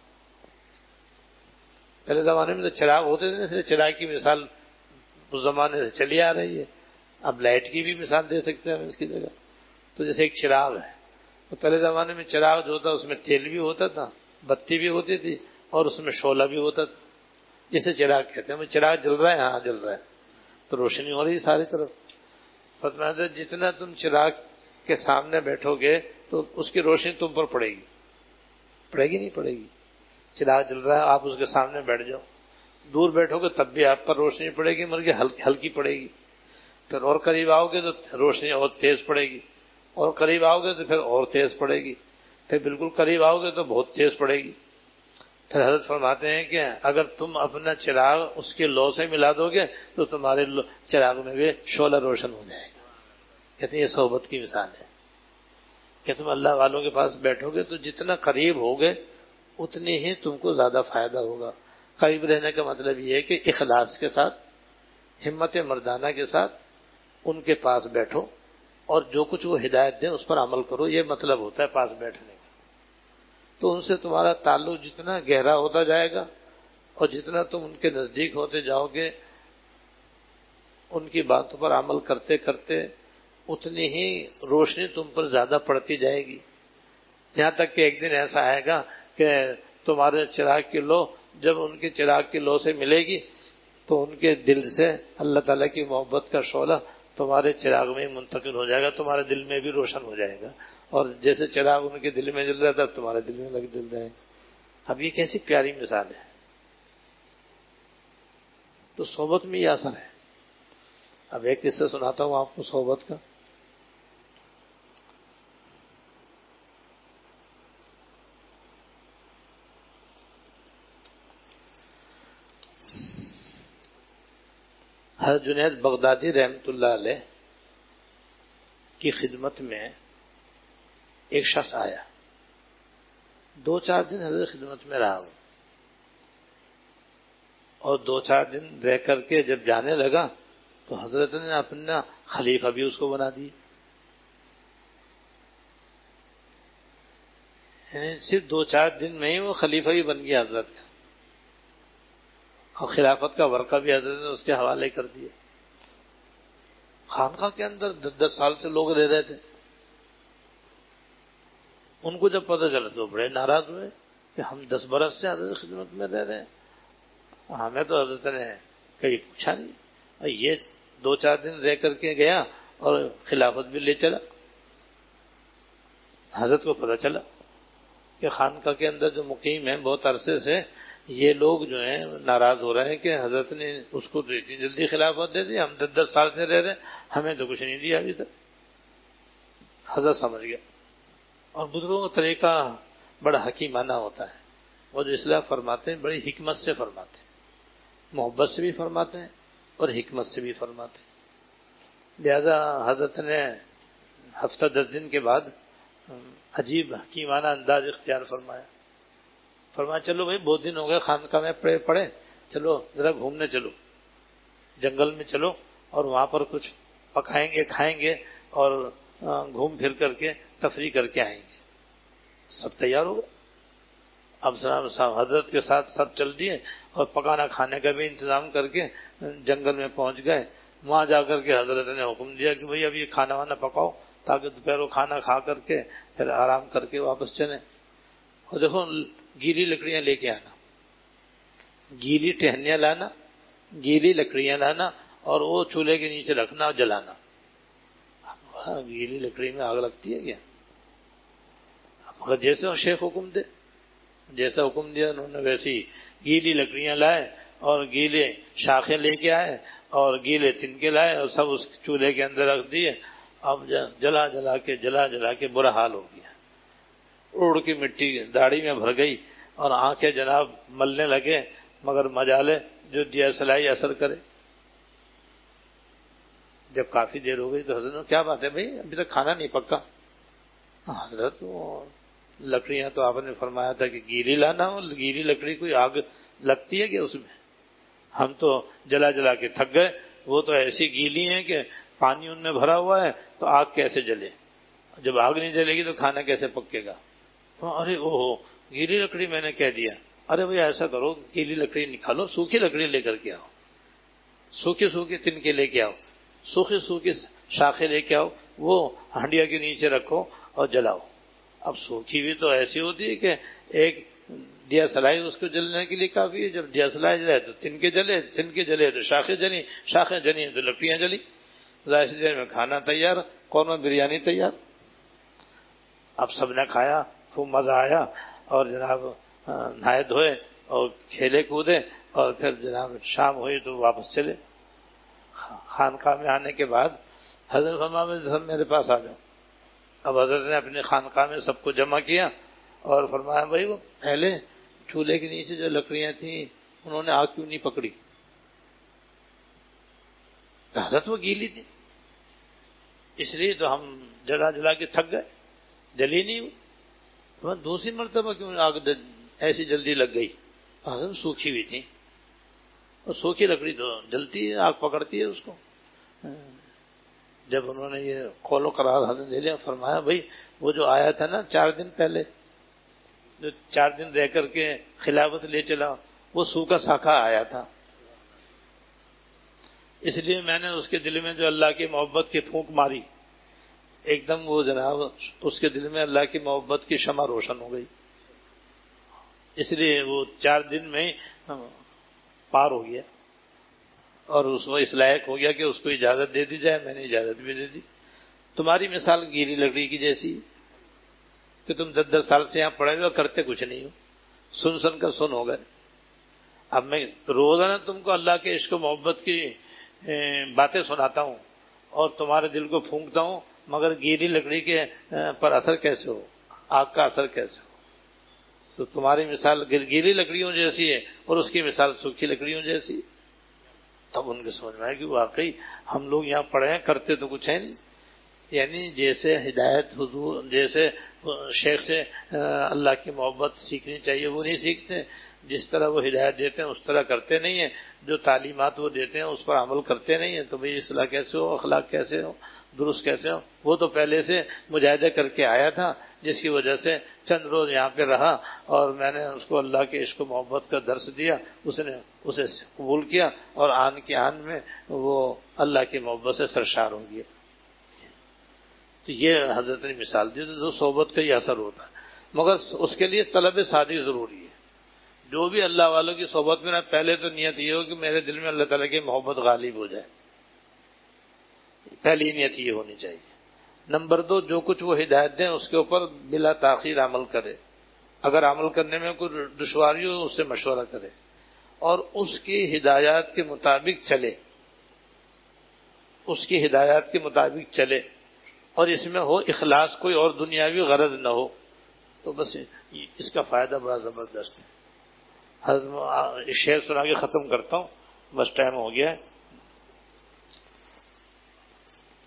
پہلے زمانے میں تو چراغ ہوتے تھے، اس لیے چراغ کی مثال اس زمانے سے چلی آ رہی ہے، اب لائٹ کی بھی مثال دے سکتے ہیں ہم اس کی جگہ۔ تو جیسے ایک چراغ ہے، تو پہلے زمانے میں چراغ جو ہوتا اس میں تیل بھی ہوتا تھا، بتی بھی ہوتی تھی، اور اس میں شعلہ بھی ہوتا تھا، جسے چراغ کہتے ہیں۔ چراغ جل رہا ہے، ہاں جل رہا ہے، تو روشنی ہو رہی ہے ساری طرف۔ فرماتے ہیں جتنا تم چراغ کے سامنے بیٹھو گے تو اس کی روشنی تم پر پڑے گی، پڑے گی نہیں پڑے گی؟ چراغ جل رہا ہے، آپ اس کے سامنے بیٹھ جاؤ، دور بیٹھو گے تب بھی آپ پر روشنی پڑے گی، مگر ہلکی پڑے گی۔ پھر اور قریب آؤ گے تو روشنی اور تیز پڑے گی، اور قریب آؤ گے تو پھر اور تیز پڑے گی، پھر بالکل قریب آؤ گے تو بہت تیز پڑے گی۔ پھر حضرت فرماتے ہیں کہ اگر تم اپنا چراغ اس کے لو سے ملا دو گے تو تمہارے چراغ میں بھی شعلہ روشن ہو جائے گا۔ کہتے ہیں یہ صحبت کی مثال ہے کہ تم اللہ والوں کے پاس بیٹھو گے تو جتنا قریب ہوگے اتنی ہی تم کو زیادہ فائدہ ہوگا۔ قریب رہنے کا مطلب یہ ہے کہ اخلاص کے ساتھ، ہمت مردانہ کے ساتھ ان کے پاس بیٹھو، اور جو کچھ وہ ہدایت دیں اس پر عمل کرو، یہ مطلب ہوتا ہے پاس بیٹھنے کا۔ تو ان سے تمہارا تعلق جتنا گہرا ہوتا جائے گا اور جتنا تم ان کے نزدیک ہوتے جاؤ گے، ان کی باتوں پر عمل کرتے کرتے اتنی ہی روشنی تم پر زیادہ پڑتی جائے گی، یہاں تک کہ ایک دن ایسا آئے گا کہ تمہارے چراغ کی لو جب ان کے چراغ کی لو سے ملے گی تو ان کے دل سے اللہ تعالیٰ کی محبت کا شعلہ تمہارے چراغ میں منتقل ہو جائے گا، تمہارے دل میں بھی روشن ہو جائے گا، اور جیسے چراغ ان کے دل میں جل رہا تھا تمہارے دل میں جل جائے گا۔ اب یہ کیسی پیاری مثال ہے۔ تو صحبت میں یہ اثر ہے۔ اب ایک قصہ سناتا ہوں آپ کو صحبت کا۔ حضرت جنید بغدادی رحمۃ اللہ علیہ کی خدمت میں ایک شخص آیا، 2-4 دن حضرت خدمت میں رہا، اور 2-4 دن رہ کر کے جب جانے لگا تو حضرت نے اپنا خلیفہ بھی اس کو بنا دیا، یعنی صرف 2-4 دن میں ہی وہ خلیفہ بھی بن گیا حضرت کا، اور خلافت کا ورقہ بھی حضرت نے اس کے حوالے کر دیا۔ خانقاہ کے اندر 10 سال سے لوگ رہ رہے تھے، ان کو جب پتہ چلا تو بڑے ناراض ہوئے کہ ہم 10 برس سے حضرت خدمت میں رہ رہے ہیں، ہمیں تو حضرت نے کہیں پوچھا نہیں، اور یہ 2-4 دن رہ کر کے گیا اور خلافت بھی لے چلا۔ حضرت کو پتہ چلا کہ خانقاہ کے اندر جو مقیم ہیں بہت عرصے سے، یہ لوگ جو ہیں ناراض ہو رہے ہیں کہ حضرت نے اس کو تو اتنی جلدی خلافت دے دی، ہم 10 سال سے رہ رہے ہیں، ہمیں تو کچھ نہیں دیا ابھی تک۔ حضرت سمجھ گیا، اور بزرگوں کا طریقہ بڑا حکیمانہ ہوتا ہے، وہ جو اصلاح فرماتے ہیں بڑی حکمت سے فرماتے ہیں، محبت سے بھی فرماتے ہیں اور حکمت سے بھی فرماتے ہیں۔ لہذا حضرت نے ہفتہ 10 دن کے بعد عجیب حکیمانہ انداز اختیار فرمایا چلو بھائی بہت دن ہو گئے خانقاہ میں پڑے، چلو ذرا گھومنے چلو، جنگل میں چلو اور وہاں پر کچھ پکائیں گے کھائیں گے اور گھوم پھر کر کے تفریح کر کے آئیں گے۔ سب تیار ہو گئے، اب حضرت کے ساتھ سب چل دیے اور پکانا کھانے کا بھی انتظام کر کے جنگل میں پہنچ گئے۔ وہاں جا کر کے حضرت نے حکم دیا کہ بھئی اب یہ کھانا وانا پکاؤ تاکہ دوپہر کھانا کھا کر کے پھر آرام کر کے واپس چلیں۔ اور دیکھو گیلی لکڑیاں لے کے آنا، گیلی ٹہنیاں لانا، گیلی لکڑیاں لانا اور وہ چولہے کے نیچے رکھنا اور جلانا۔ گیلی لکڑی میں آگ لگتی ہے کیا؟ جیسے شیخ حکم دے، جیسا حکم دیا انہوں نے ویسی گیلی لکڑیاں لائے اور گیلے شاخیں لے کے آئے اور گیلے تنکے لائے اور سب اس چولہے کے اندر رکھ دیے۔ اب جلا جلا کے برا حال ہو گیا، اڑ کی مٹی داڑھی میں بھر گئی اور آنکھیں جناب ملنے لگے، مگر مجالے جو دیا سلائی اثر کرے۔ جب کافی دیر ہو گئی تو حضرت نے کیا بات ہے بھائی ابھی تک کھانا نہیں پکا؟ حضرت لکڑیاں تو آپ نے فرمایا تھا کہ گیلی لانا، گیلی لکڑی کوئی آگ لگتی ہے کہ اس میں؟ ہم تو جلا کے تھک گئے، وہ تو ایسی گیلی ہیں کہ پانی ان میں بھرا ہوا ہے تو آگ کیسے جلے؟ جب آگ نہیں جلے گی تو کھانا کیسے پکے گا؟ ارے گیلی لکڑی میں نے کہہ دیا، ارے بھائی ایسا کرو گیلی لکڑی نکالو، سوکھی لکڑی لے کر کے آؤ، سوکھی تنکے لے کے آؤ، سوکھی شاخیں لے کے آؤ، وہ ہانڈیا کے نیچے رکھو اور جلاؤ۔ اب سوکھی بھی تو ایسی ہوتی ہے کہ ایک دیا سلائی اس کو جلنے کے لیے کافی ہے، جب دیا سلائی جلے تو تنکے جلے تو شاخیں جلی تو لکڑیاں جلی، ظاہر سی دیر میں کھانا تیار، قورمہ بریانی تیار۔ اب سب نے کھایا، خوب مزہ آیا اور جناب نہائے دھوئے اور کھیلے کودے اور پھر جناب شام ہوئی تو واپس چلے۔ خانقاہ میں آنے کے بعد حضرت فرمایا سب میرے پاس آ جاؤ۔ اب حضرت نے اپنے خانقاہ میں سب کو جمع کیا اور فرمایا بھائی وہ پہلے چولہے کے نیچے جو لکڑیاں تھیں انہوں نے آگ کیوں نہیں پکڑی؟ حضرت وہ گیلی تھی، اس لیے تو ہم جلا کے تھک گئے، جلی نہیں وہ۔ دوسری مرتبہ کیوں آگ ایسی جلدی لگ گئی؟ حضرت سوکھی ہوئی تھی، اور سوکھی لکڑی تو جلتی ہے، آگ پکڑتی ہے اس کو۔ جب انہوں نے یہ قول و قرار حضرت دے لیا، فرمایا بھائی وہ جو آیا تھا نا 4 دن پہلے، جو 4 دن رہ کر کے خلافت لے چلا، وہ سوکھا ساکھا آیا تھا، اس لیے میں نے اس کے دل میں جو اللہ کی محبت کی پھونک ماری، ایک دم وہ جناب اس کے دل میں اللہ کی محبت کی شمع روشن ہو گئی، اس لیے وہ 4 دن میں ہی پار ہو گیا اور اس لائق ہو گیا کہ اس کو اجازت دے دی جائے۔ میں نے اجازت بھی دے دی۔ تمہاری مثال گیلی لکڑی کی جیسی کہ تم 10 سال سے یہاں پڑے ہوئے کرتے کچھ نہیں ہو، سن کر سن ہو گئے۔ اب میں روزانہ تم کو اللہ کے عشق و محبت کی باتیں سناتا ہوں اور تمہارے دل کو پھونکتا ہوں، مگر گیلی لکڑی کے پر اثر کیسے ہو، آگ کا اثر کیسے ہو؟ تو تمہاری مثال گیلی لکڑیوں جیسی ہے اور اس کی مثال سوکھی لکڑیوں جیسی۔ تب ان کے سمجھ میں آئے کہ واقعی ہم لوگ یہاں پڑھے ہیں کرتے تو کچھ ہے نہیں، یعنی جیسے ہدایت حضور جیسے شیخ سے اللہ کی محبت سیکھنی چاہیے وہ نہیں سیکھتے، جس طرح وہ ہدایت دیتے ہیں اس طرح کرتے نہیں ہیں، جو تعلیمات وہ دیتے ہیں اس پر عمل کرتے نہیں ہیں، تو بھئی اصلاح کیسے ہو، اخلاق کیسے ہو، درست کیسے ہو؟ وہ تو پہلے سے مجاہدہ کر کے آیا تھا، جس کی وجہ سے چند روز یہاں پہ رہا اور میں نے اس کو اللہ کے عشق و محبت کا درس دیا، اس نے اسے قبول کیا اور آن کی آن میں وہ اللہ کی محبت سے سرشار ہو گیا۔ تو یہ حضرت نے مثال دی، جو صحبت کا یہ اثر ہوتا ہے، مگر اس کے لیے طلب صادق ضروری ہے۔ جو بھی اللہ والوں کی صحبت میں رہے، پہلے تو نیت یہ ہو کہ میرے دل میں اللہ تعالیٰ کی محبت غالب ہو جائے، پہلی نیت یہ ہونی چاہیے۔ نمبر 2، جو کچھ وہ ہدایت دیں اس کے اوپر بلا تاخیر عمل کرے، اگر عمل کرنے میں کوئی دشواری ہو اس سے مشورہ کرے اور اس کی ہدایات کے مطابق چلے، اس کی ہدایات کے مطابق چلے، اور اس میں ہو اخلاص، کوئی اور دنیاوی غرض نہ ہو، تو بس اس کا فائدہ بڑا زبردست ہے۔ حضرت شعر سنا کے ختم کرتا ہوں، بس ٹائم ہو گیا ہے۔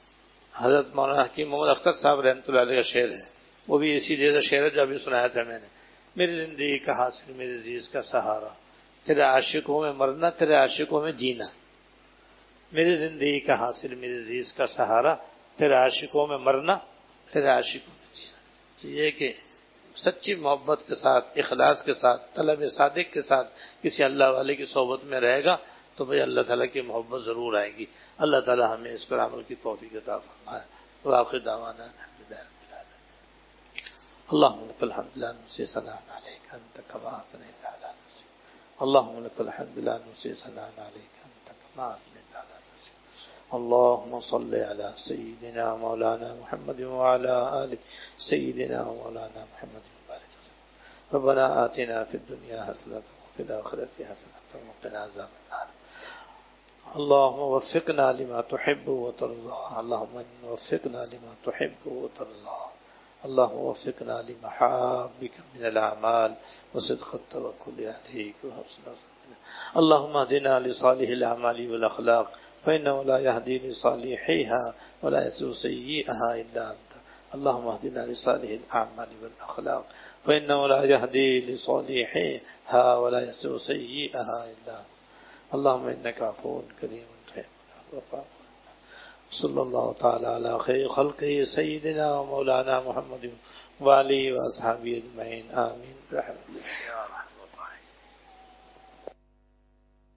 حضرت مولانا حکیم محمد اختر صاحب رحمۃ اللہ علیہ کا شعر ہے، وہ بھی اسی جیسا شعر ہے جو ابھی سنایا تھا میں نے. میری زندگی کا حاصل میری عزیز کا سہارا، تیرے عاشقوں میں مرنا تیرے عاشقوں میں جینا. میری زندگی کا حاصل میری عزیز کا سہارا، تیرے عاشقوں میں مرنا تیرے عاشقوں میں جینا. یہ کہ سچی محبت کے ساتھ، اخلاص کے ساتھ، طلب صادق کے ساتھ کسی اللہ والے کی صحبت میں رہے گا تو بھئی اللہ تعالیٰ کی محبت ضرور آئے گی. اللہ تعالیٰ ہمیں اس پر عمل کی توفیق عطا فرمائے. وآخر دعوانا الحمدللہ رب العالمین. اللهم لك الحمد لا نحصي ثناء عليك أنت كما أثنيت على نفسك. اللهم لك الحمد لا نحصي ثناء عليك أنت كما أثنيت على نفسك. اللهم صل على سيدنا مولانا محمد وعلى آل سيدنا مولانا محمد وبارك وسلم. ربنا آتنا في الدنيا حسنة وفي الآخرة حسنة وقنا عذاب النار. اللهم وفقنا لما تحب وترضى. اللهم وفقنا لما تحب وترضى. اللهم وفقنا لمحابك من الأعمال وصدق التوكل عليك وحسن الظن. اللهم اهدنا لصالح الأعمال والأخلاق فإنه لا يهدي لصالحيها ولا يسوء سيئها إلا أنت. اللهم اهدنا لصالح الأعمال والأخلاق فإنه لا يهدي لصالحيها ولا يسوء سيئها إلا أنت. اللهم إنك عفو كريم تحب العفو فاعف عنا. صلی اللہ تعالی علی خیر خلقہ سیدنا و مولانا محمد وآلہ و اصحابہ اجمعین. آمین برحمتک یا ارحم